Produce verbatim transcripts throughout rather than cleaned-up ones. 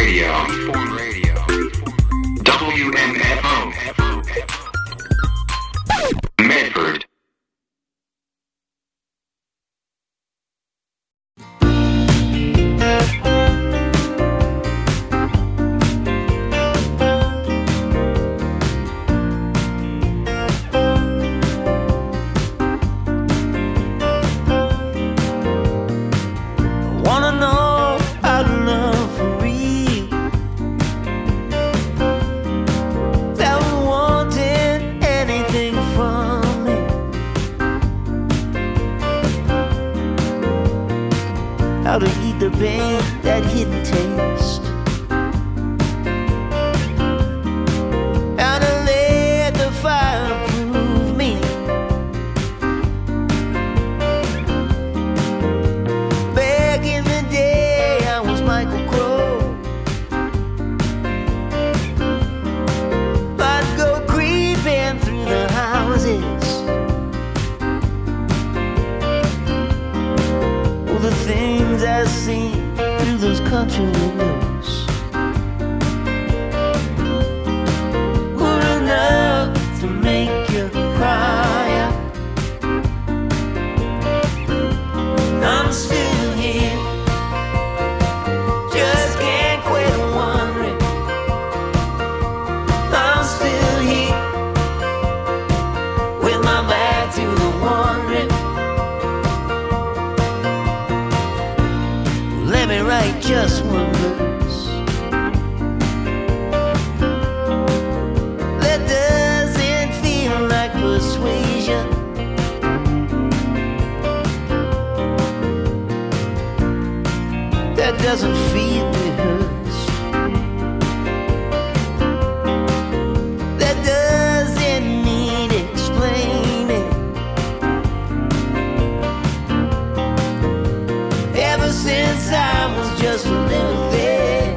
Radio. W M F O. Medford. How to eat the pain, that hidden taste. How to let the fire prove me. Back in the day, I was Michael Crowe. I'd go creeping through the houses. Oh, the things I see through those country windows were enough to make you cry. I'm still here, just can't quit wondering. I'm still here, with my back to the wondering. Let me write just one verse that doesn't feel like persuasion. That doesn't feel rehearsed. That doesn't need explaining. Ever since I was just a little thing,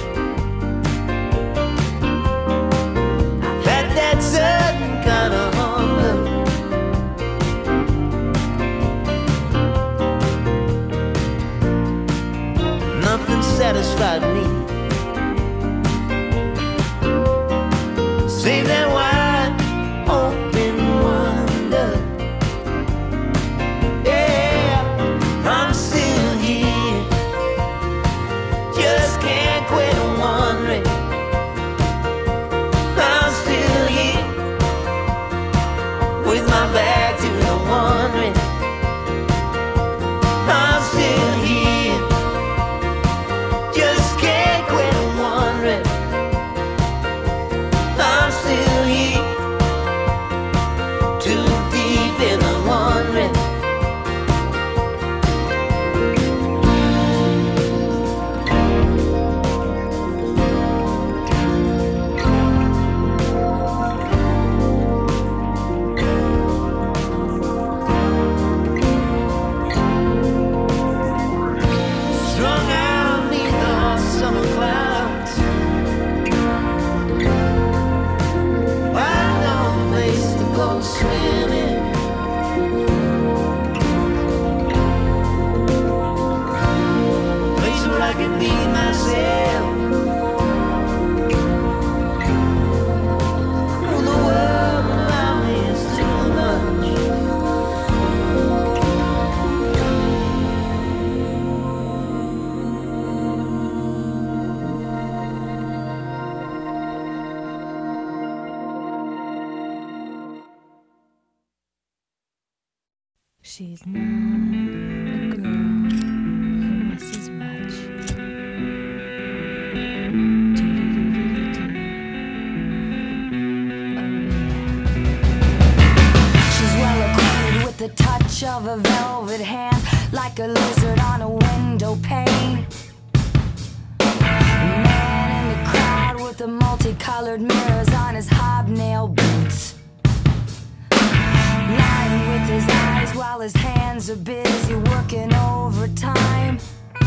I've had that certain kind of hunger. Nothing satisfied me save that wide open wonder. Yeah, I'm still here, just can't quit wondering. I'm still here, with my back to the wondering. I'm still here, just can't quit wondering. I'm still here, too deep in the wondering. Strung out neath the hot summer clouds, find no place to go swimming. Place where I can be myself. Oh, the world around me is too much. She's not a girl who misses much. Do-do-do-do-do-do. Oh yeah. She's well acquainted with the touch of a velvet hand, like a lizard on a window pane. A man in the crowd with the multicolored mirrors on his hobnail boots, lying with his eyes while his hands are busy working overtime.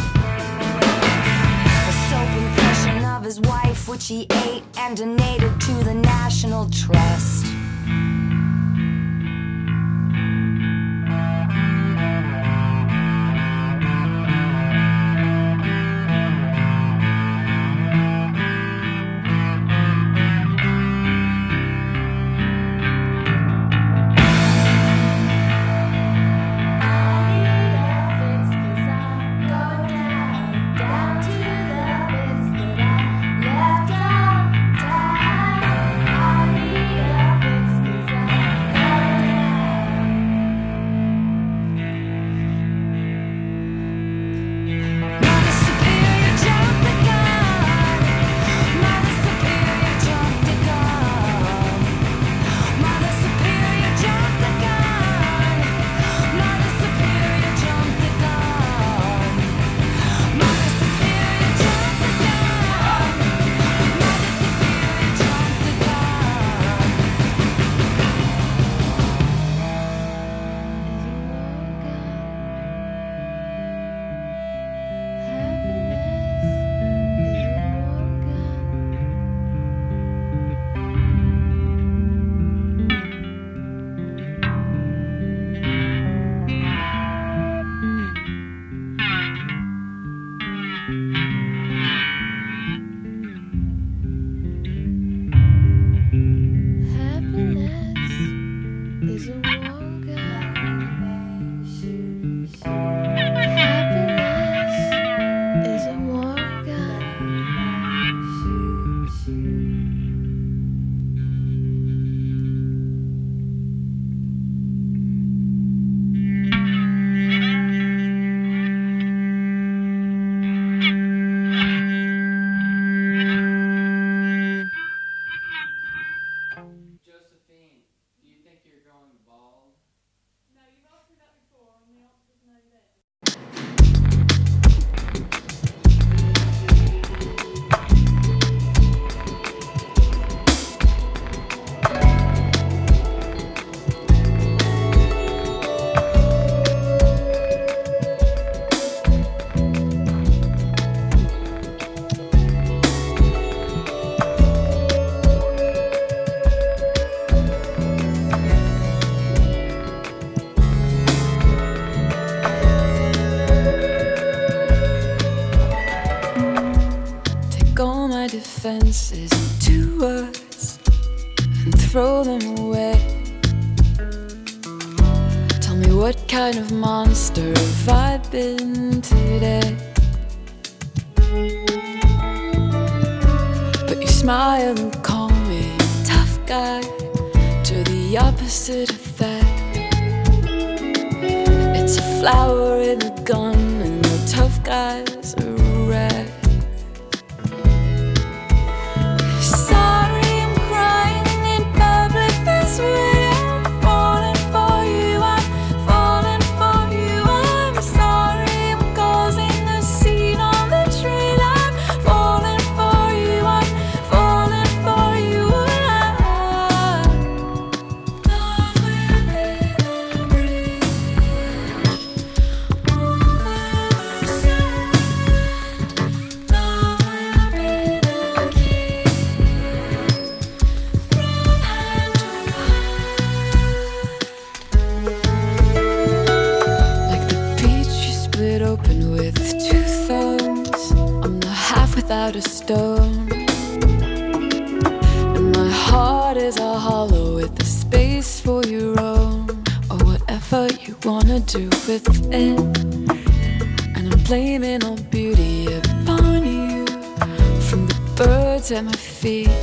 A soap impression of his wife, which he ate and donated to the National Trust. happen today. But you smile and call me tough guy, to the opposite effect. It's a flower in a gun and the tough guy's a wreck. Sorry, I'm crying in public this way. I'm falling for you, I'm falling for you. I'm sorry, I'm causing a scene on the train. I'm falling for you, I'm falling for you. Love will be the bridge over the sand. Love will be the key from hand to heart. Like the peach you split open with two thumbs, I'm the half without a stone. And my heart is a hollow with the space for your own, or whatever you wanna do with it. And I'm blaming all beauty upon you, from the birds at my feet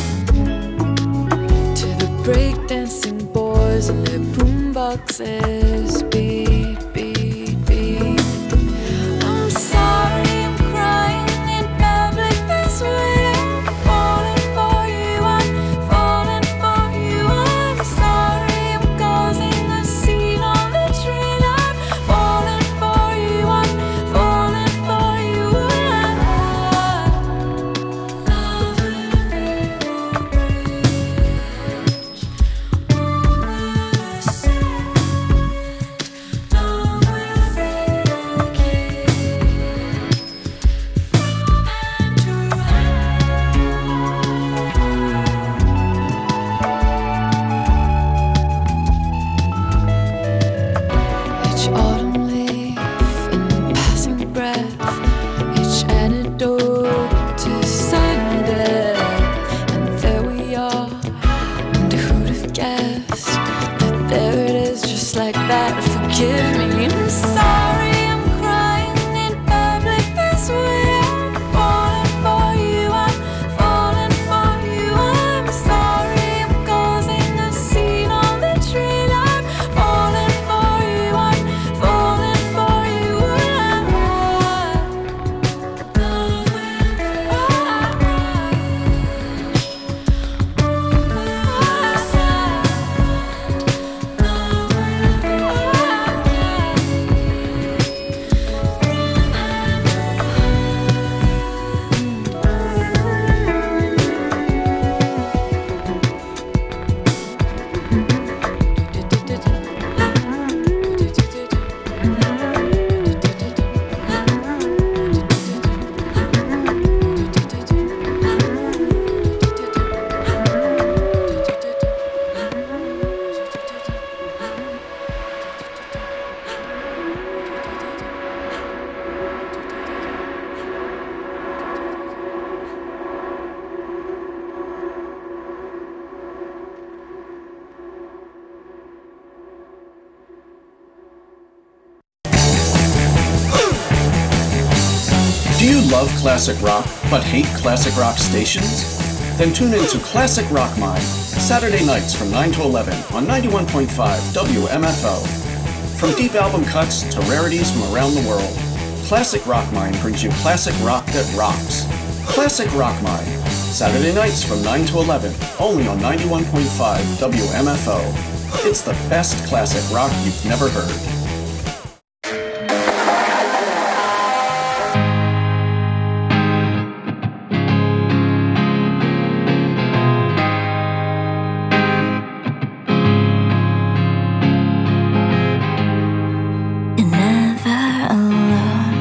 to the breakdancing boys and their boomboxes. Beat, beat, beat. I'm sorry, I'm crying in public this way. I'm falling for you, I'm falling for you. I'm sorry, I'm causing a scene on the train. I'm falling for you, I'm falling for you. Love will be the bridge over the sand. Love will be the key from hand to hand. Each autumn leaf and passing breath, each antidote to sudden death. And there we are, and who'd have guessed that there it is, just like that. Forgive me, I'm sorry, I'm crying in public this way. I'm falling for you, I'm falling for you. I'm sorry, I'm causing a scene on the train. I'm falling for you, I'm falling for you. Love will be the bridge over the sand. Love will be the Do you love classic rock but hate classic rock stations? Then tune in to Classic Rock Mine, Saturday nights from nine to eleven on ninety-one point five W M F O. From deep album cuts to rarities from around the world, Classic Rock Mine brings you classic rock that rocks. Classic Rock Mine, Saturday nights from nine to eleven, only on ninety-one point five W M F O. It's the best classic rock you've never heard. You're never alone.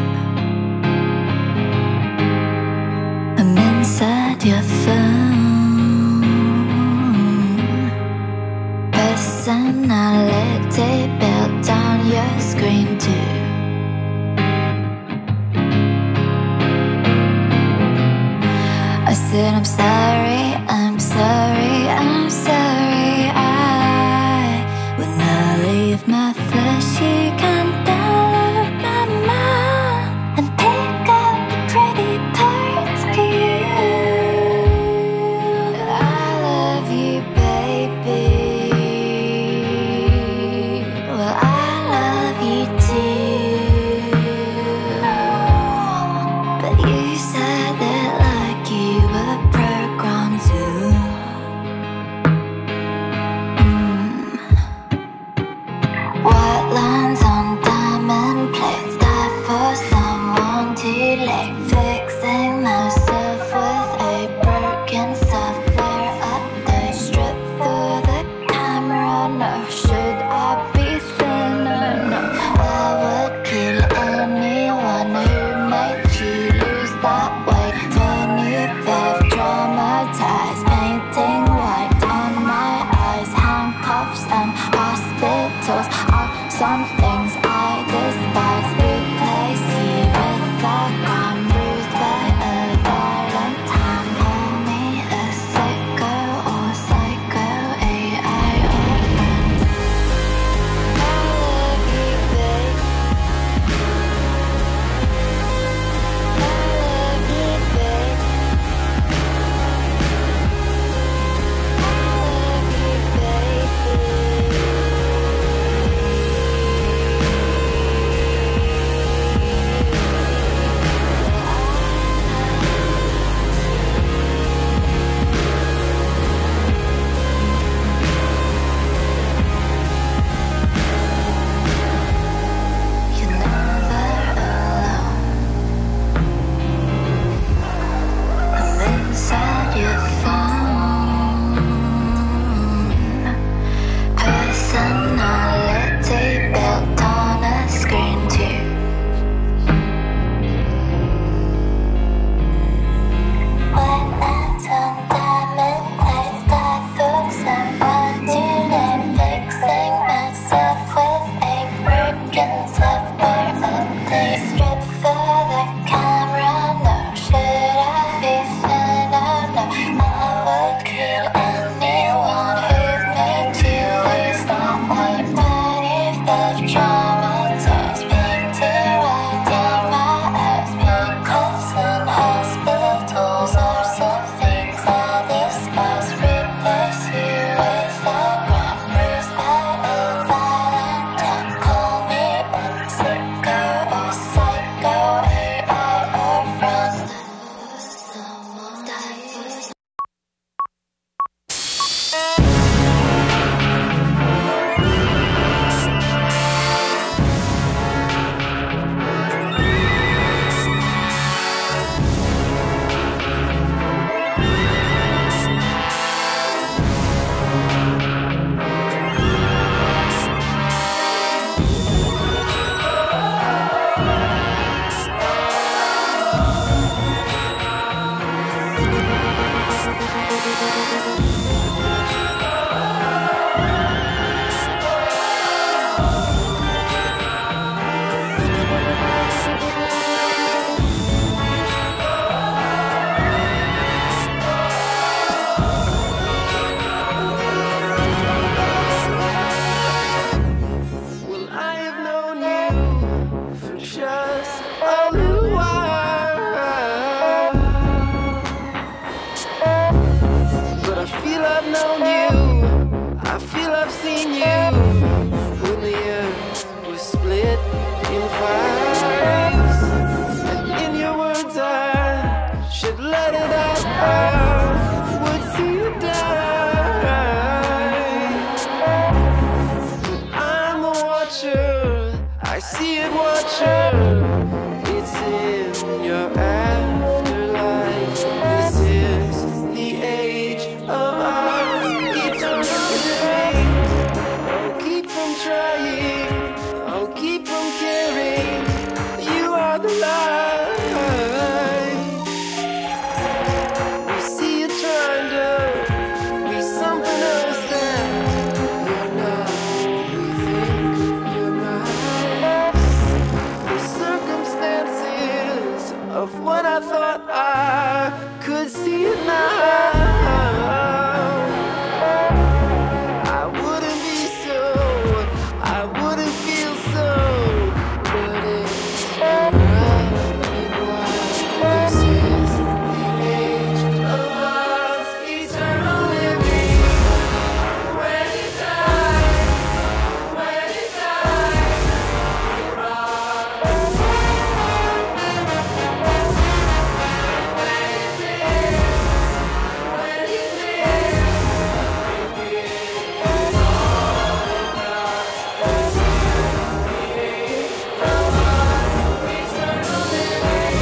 I'm inside your phone. Personality built on your screen too. I said I'm sorry, I'm sorry, I'm sorry. I, when I leave my flesh, you can't download my I've seen you when the earth was split in fives. And in your words I should let it out. I would see you die. But I'm the watcher, I see it, watcher. It's in your afterlife. This is the age of our eternal living. I'll keep from trying, I'll keep from caring. You are the light. We see you trying to be something else than you're not. We think you're nice. The circumstances of what I thought I could see it now. I wouldn't be so, I wouldn't feel so, but it's alright and wild. This is the age of us, eternal living. When you die, when you die, you're right. When you live, when you live, it's all in us. This is the age of us, eternal living.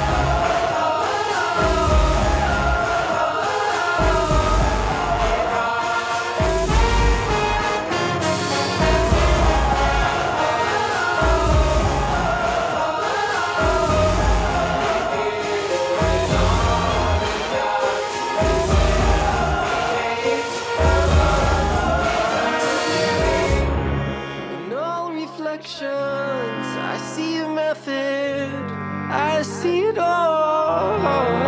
In all reflections, I see a method, I see it all.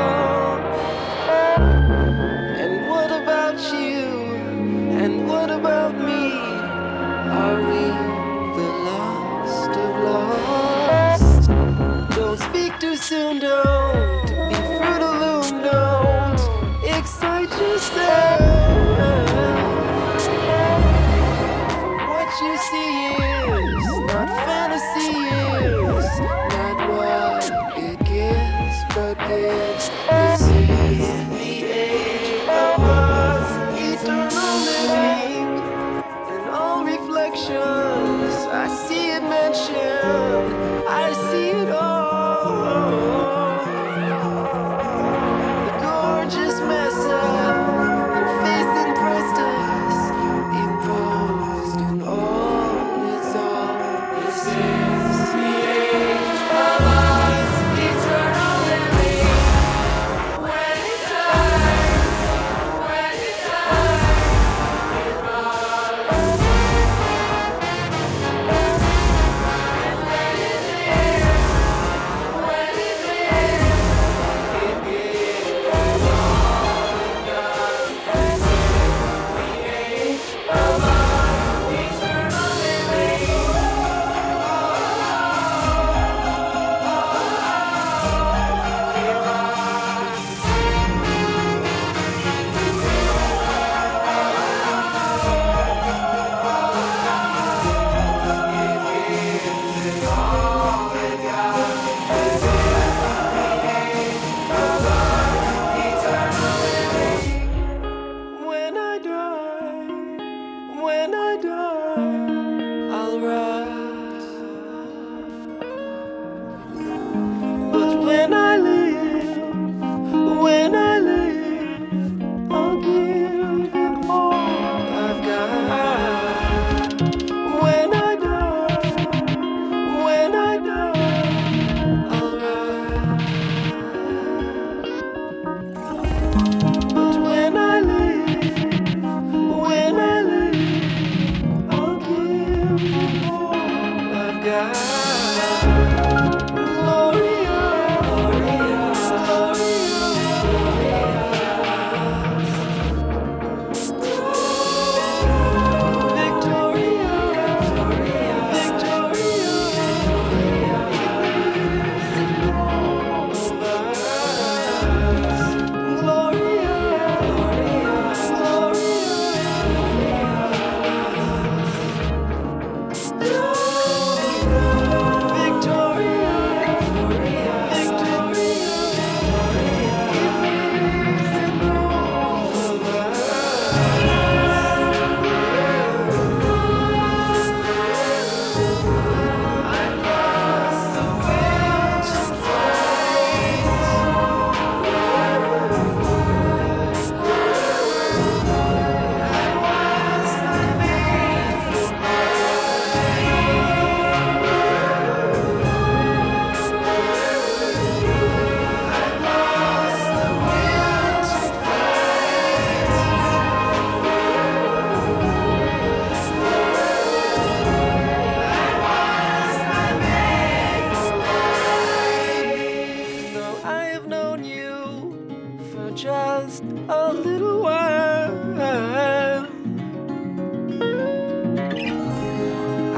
And what about you? And what about me? Are we the lost of lost? Don't speak too soon, don't be fruit of loom, don't excite yourself. What you see is not fantasy, is not what it gives, but gives. This is the age of us, eternal living. In all reflections, I see it mentioned, I see it all. The gorgeous mess up and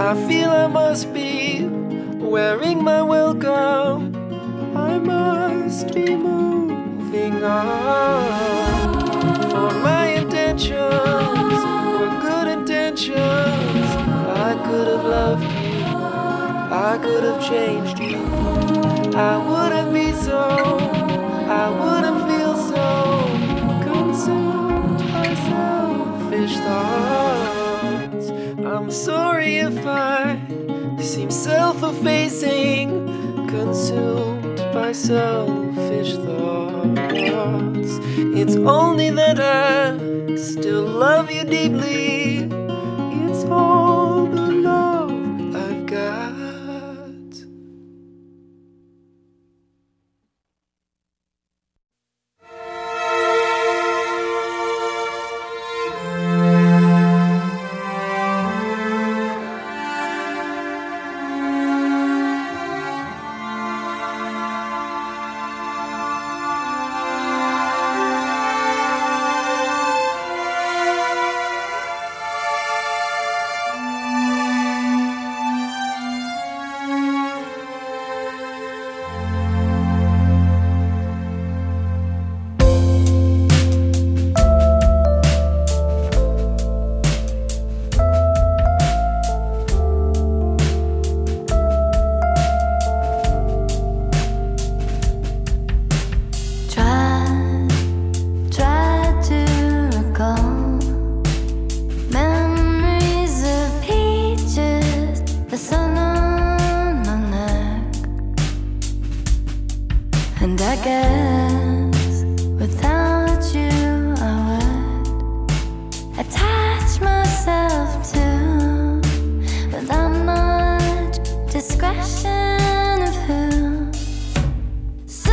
I feel I must be wearing my welcome. I must be moving on. For my intentions were good intentions. I could have loved you, I could have changed you. I wouldn't be so, I wouldn't feel so consumed by selfish thoughts. I'm sorry if I seem self-effacing, consumed by selfish thoughts. It's only that I still love you deeply. It's all the love I've got. And I guess without you I would attach myself to, without much discretion of who. So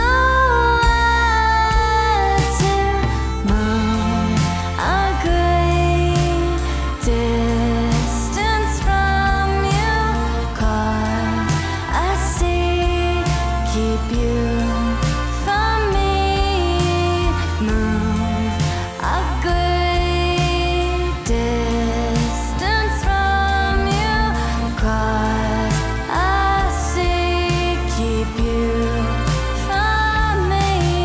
I had to move a great distance from you, 'cause I see, keep you from me. Move a great distance from you, 'cause I see, keep you from me.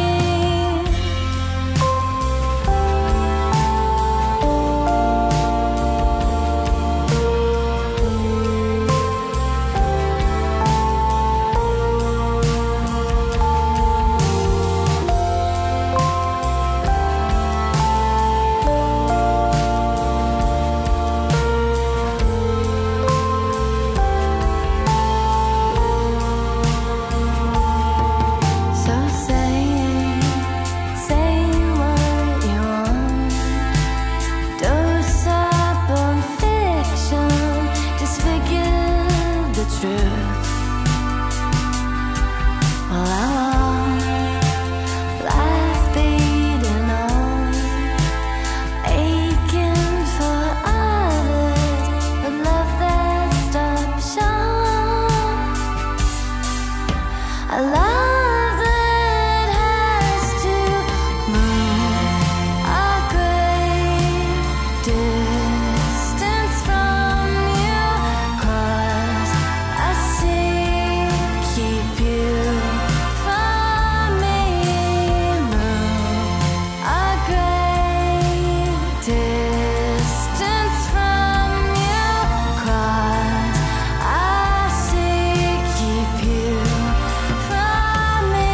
So say, say what you want. Dose up on fiction, disfigure the truth. Well, I want life beating on, aching for others, but love that stops short. A love that has to move a great distance from you, 'cause I see, keep you from me. Move a great distance from you, 'cause I see, keep you from me.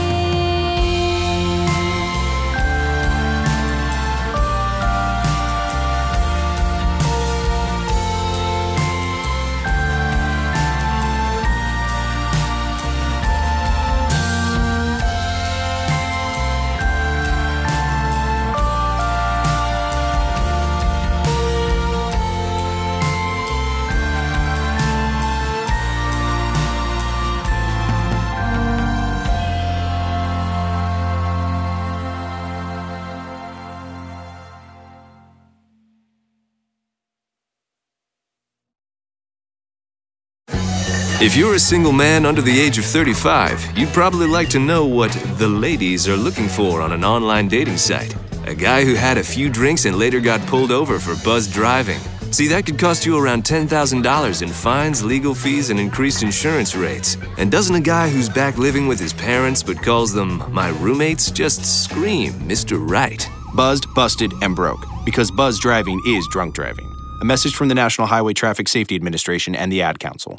If you're a single man under the age of thirty-five, you'd probably like to know what the ladies are looking for on an online dating site. A guy who had a few drinks and later got pulled over for buzzed driving. See, that could cost you around ten thousand dollars in fines, legal fees, and increased insurance rates. And doesn't a guy who's back living with his parents but calls them my roommates just scream Mister Right? Buzzed, busted, and broke. Because buzz driving is drunk driving. A message from the National Highway Traffic Safety Administration and the Ad Council.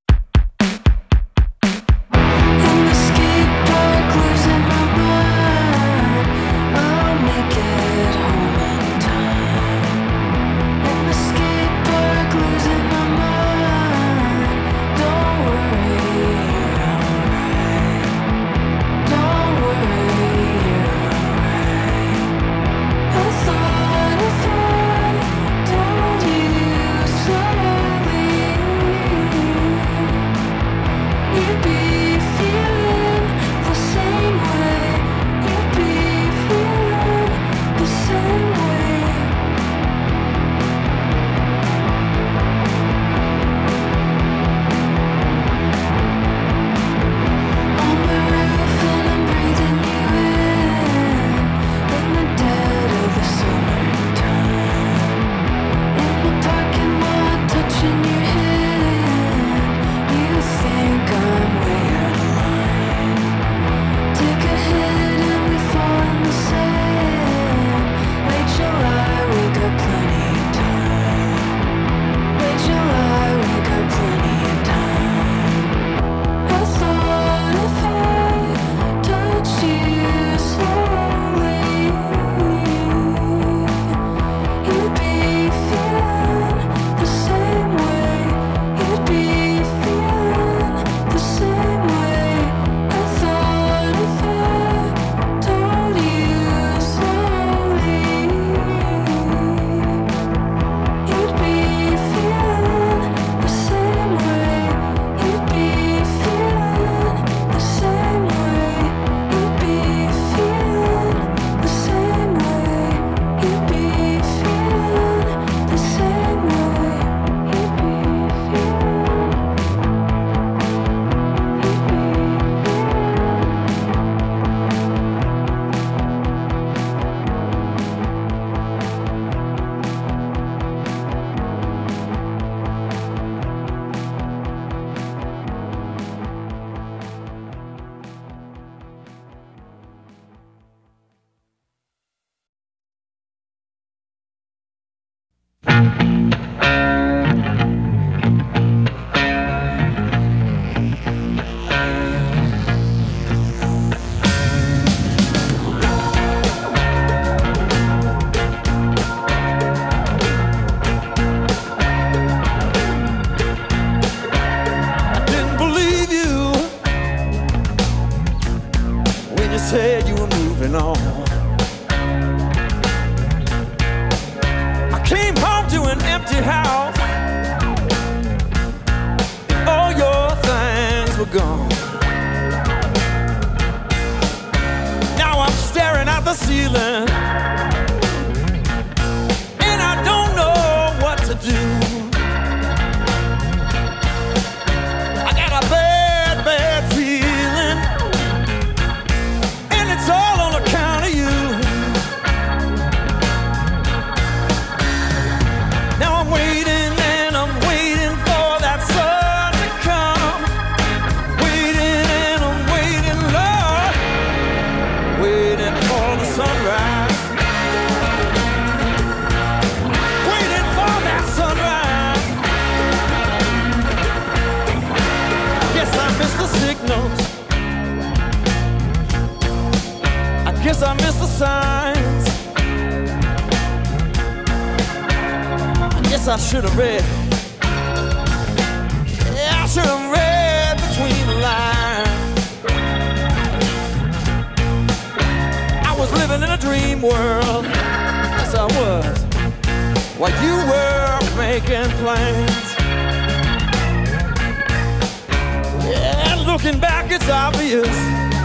Said you were moving on. I came home to an empty house. All your things were gone. Now I'm staring at the ceiling, and I don't know what to do. I got a bad, bad feeling. It's all on account of you. Now I'm waiting and I'm waiting for that sun to come. Waiting and I'm waiting, Lord. Waiting for the sunrise. Waiting for that sunrise. Yes, I miss the signals. Guess I missed the signs. I guess I should have read. Yeah, I should have read between the lines. I was living in a dream world. Yes, I was. While you were making plans. Yeah, looking back, it's obvious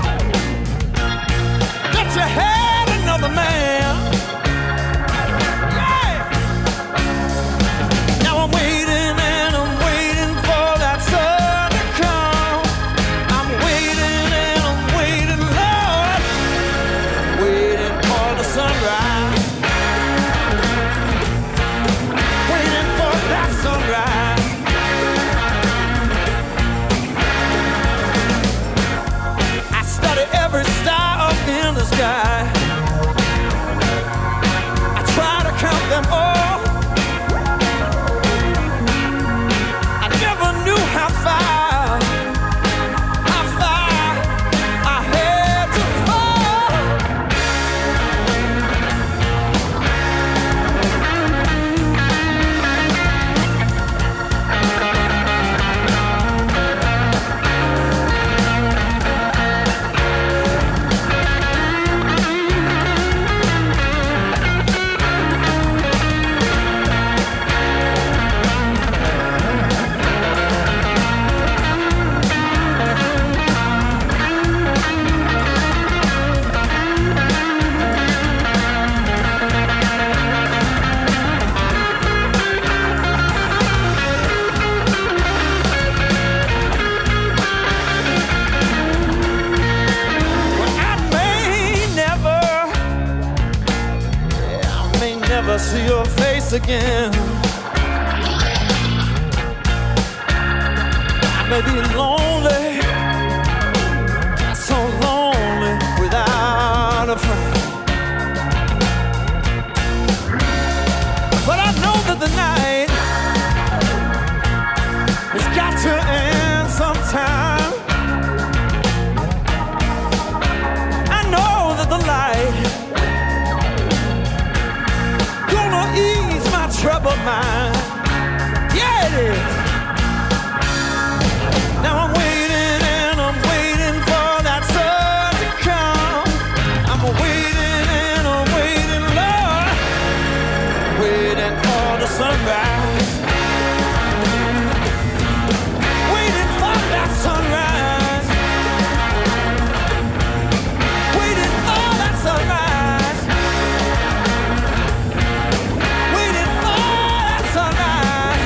you had another man. Yeah. Now I'm waiting and I'm waiting for that sun to come. I'm waiting and I'm waiting, Lord. Waiting for the sunrise. Waiting for see your face again. I may be lonely, so lonely without a friend. But I know that the night has got to end sometime. I know that the light gonna ease my troubled mind. Yeah, it is. Now I'm waiting and I'm waiting for that sun to come. I'm waiting and I'm waiting, Lord, waiting for the sunrise. Waiting for that sunrise. Waiting for that sunrise. Waiting for that sunrise.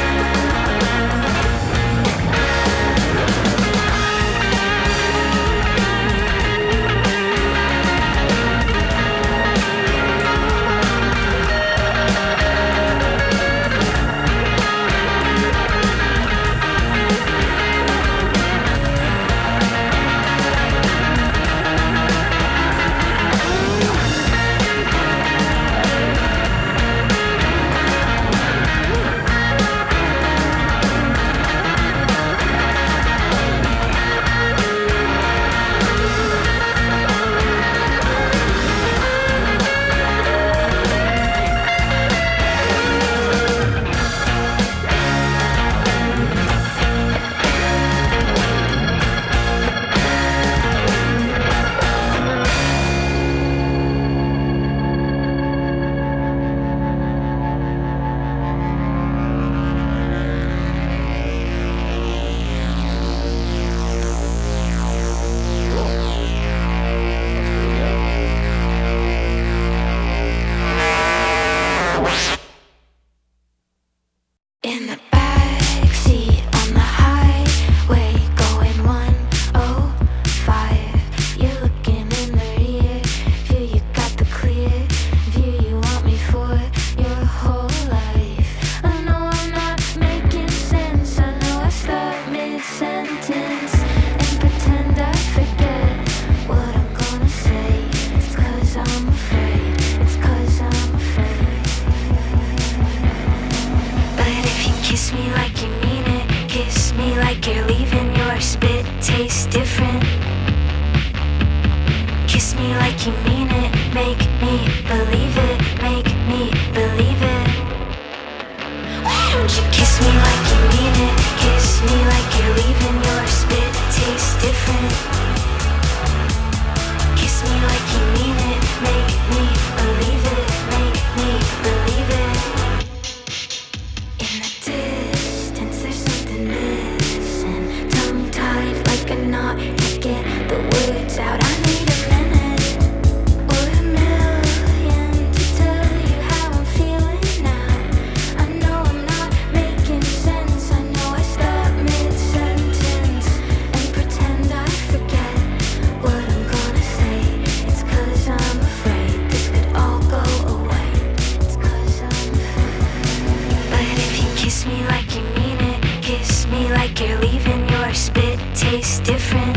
In the backseat on the highway going one oh five. You're looking in the rear view, you got the clear view. You want me for your whole life. I know I'm not making sense. I know I start mid-sentence and pretend I forget what I'm gonna say. It's 'cause I'm afraid. It's 'cause I'm afraid. But if you kiss me like you mean it, kiss me like you're leaving, your spit tastes different. Kiss me like you mean it, make me believe it, make me believe it. Why don't you kiss me like you mean it, kiss me like you're leaving, your spit tastes different. Kiss me like you mean it, make me believe it, make me believe it. In the distance, there's something missing. Tongue-tied like a knot, can't get the words out. I need a minute or a million to tell you how I'm feeling now. I know I'm not making sense. I know I stop mid-sentence and pretend I forget what I'm gonna say. It's 'cause I'm afraid this could all go away. It's 'cause I'm afraid. But if you kiss me like you mean it, kiss me like you're leaving, your spit tastes different.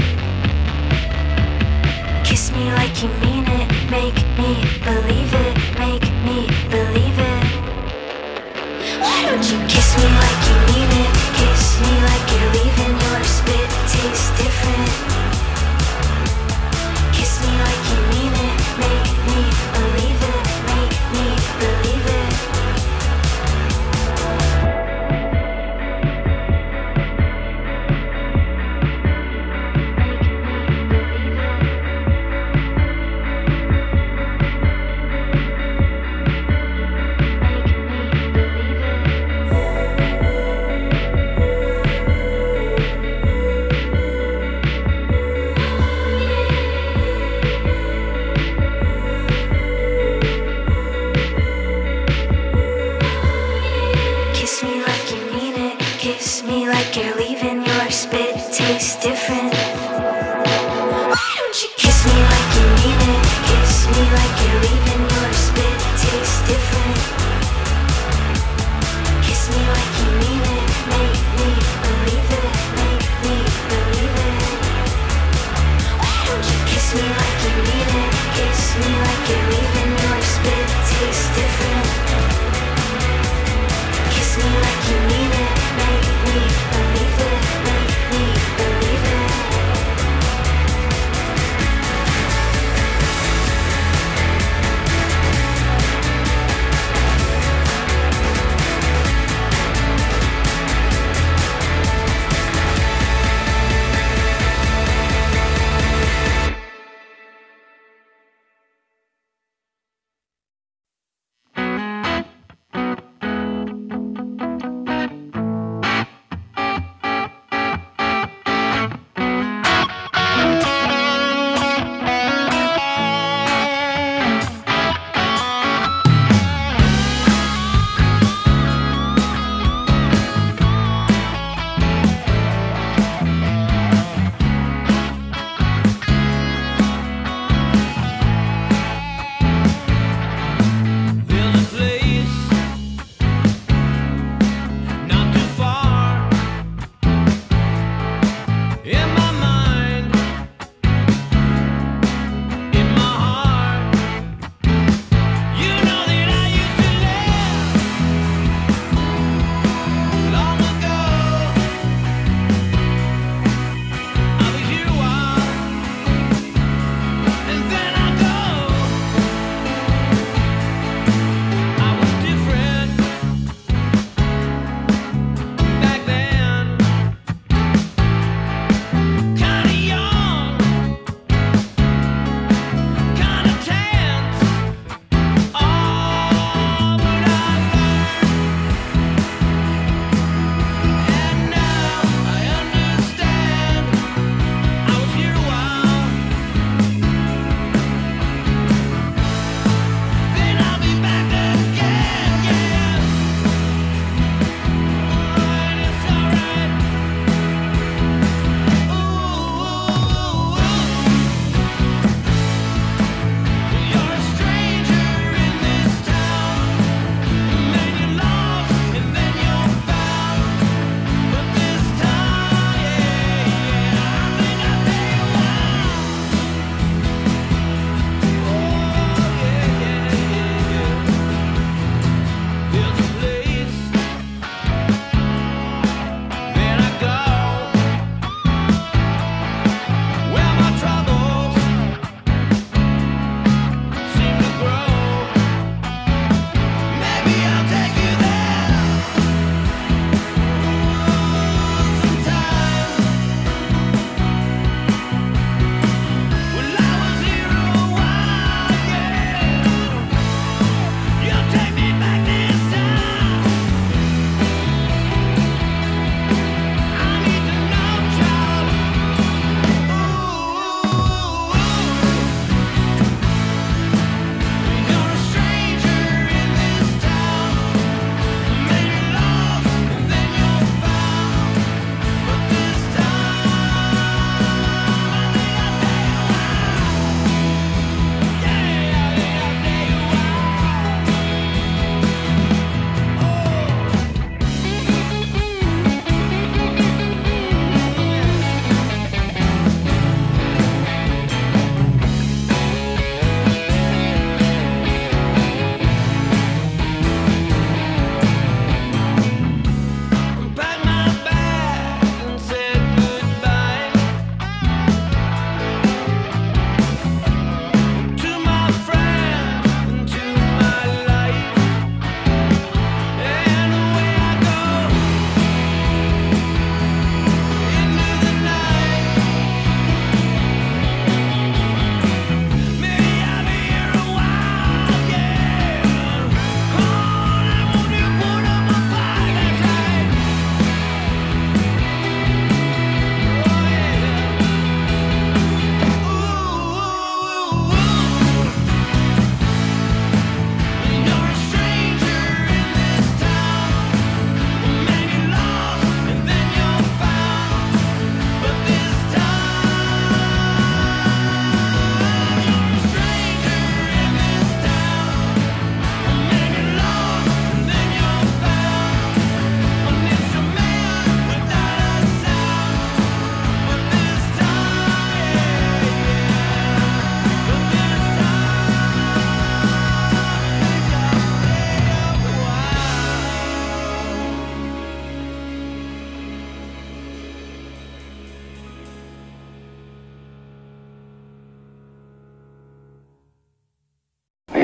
Kiss me like you mean it, make me believe it, make me believe it. Why don't you kiss me like you mean it, kiss me like you're leaving, your spit tastes different. Kiss me like you mean it, make me believe it, make me believe it. Make me believe it.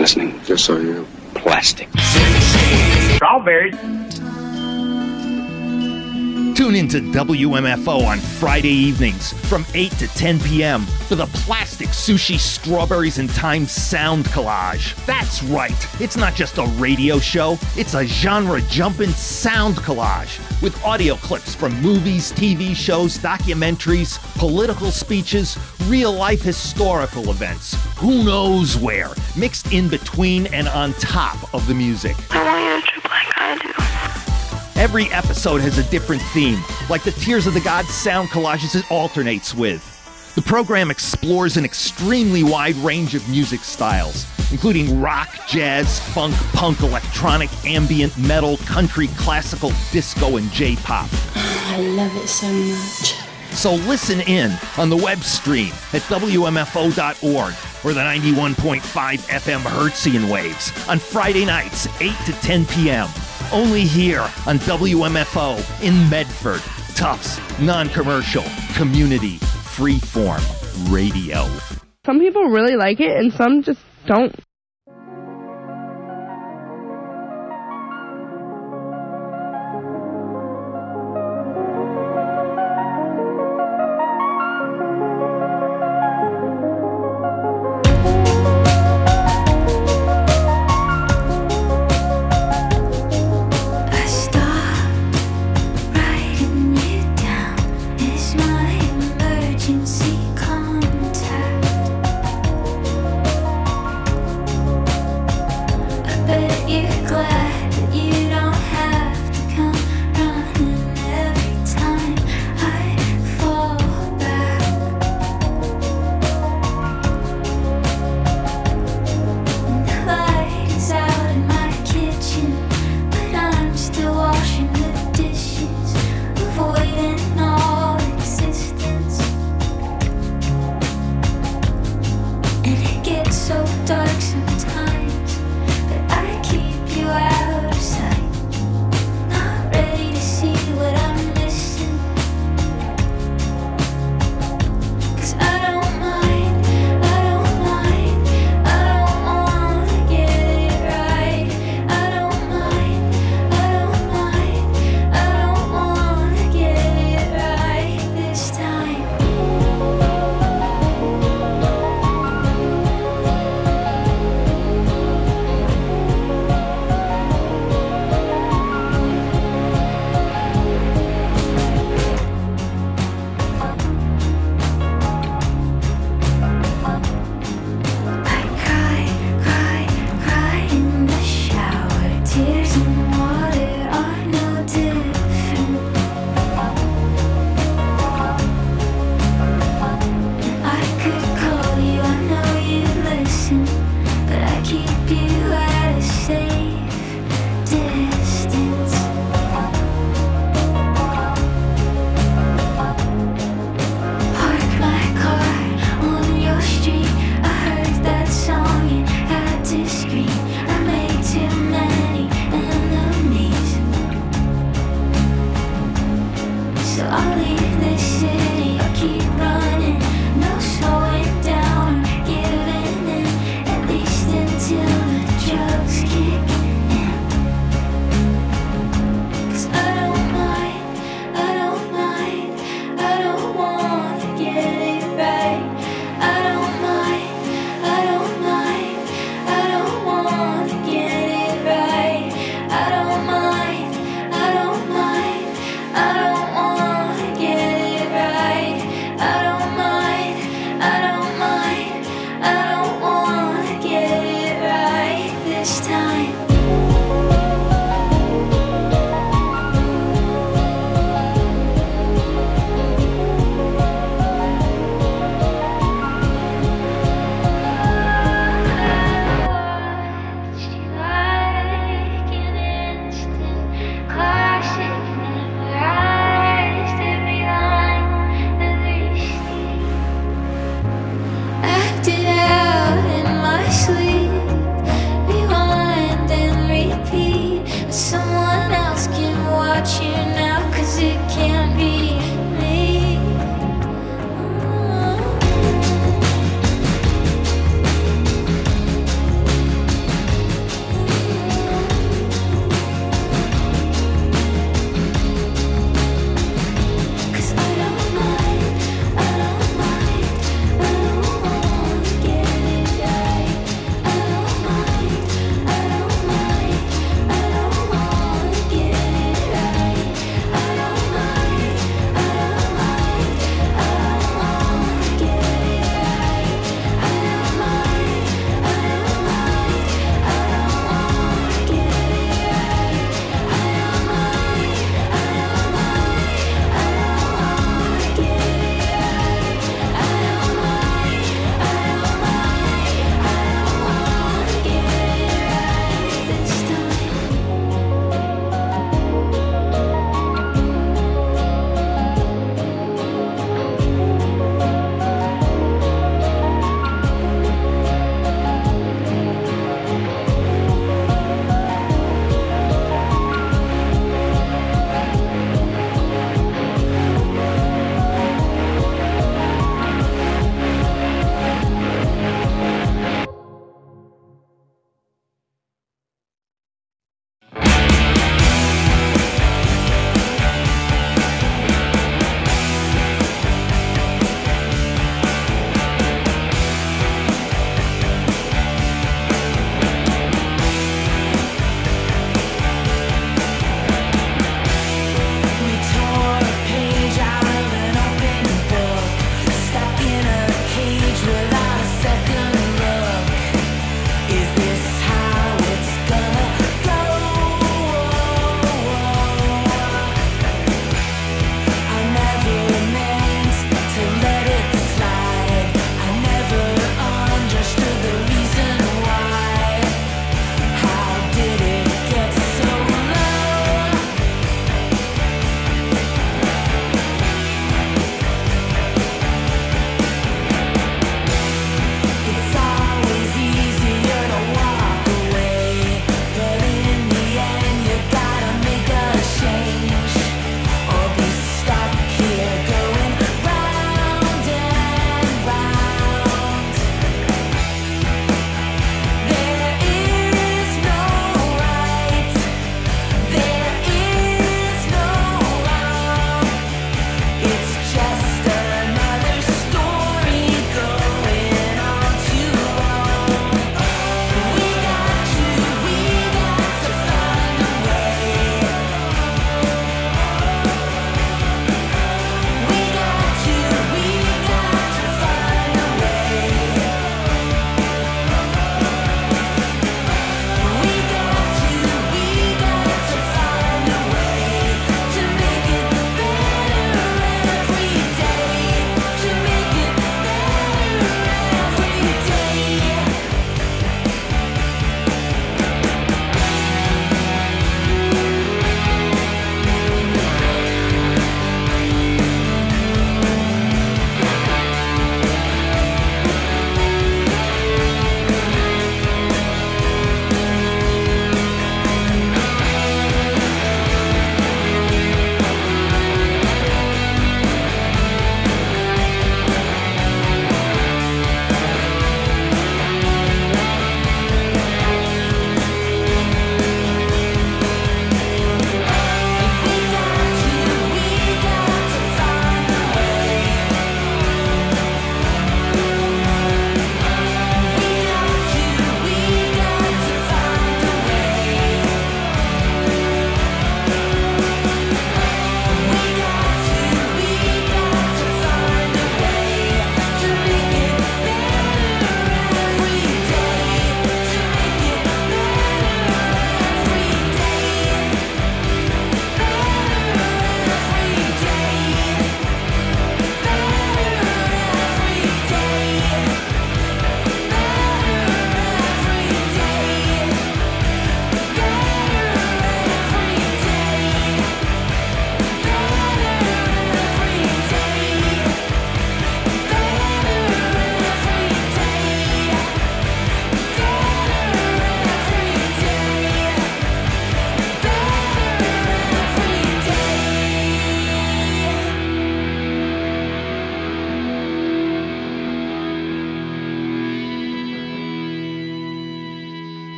listening? Just so you know. Plastic. Strawberries. Tune into W M F O on Friday evenings from eight to ten p.m. for the Plastic Sushi Strawberries and Time Sound Collage. That's right, it's not just a radio show, it's a genre-jumping sound collage with audio clips from movies, T V shows, documentaries, political speeches, real-life historical events. Who knows where, mixed in between and on top of the music. I want you to trip like I do. Every episode has a different theme, like the Tears of the Gods sound collages it alternates with. The program explores an extremely wide range of music styles, including rock, jazz, funk, punk, electronic, ambient, metal, country, classical, disco, and J-pop. I love it so much. So listen in on the web stream at W M F O dot org or the ninety-one point five F M Hertzian waves on Friday nights, eight to ten p.m. Only here on W M F O in Medford. Tufts, non-commercial, community, freeform radio. Some people really like it and some just don't.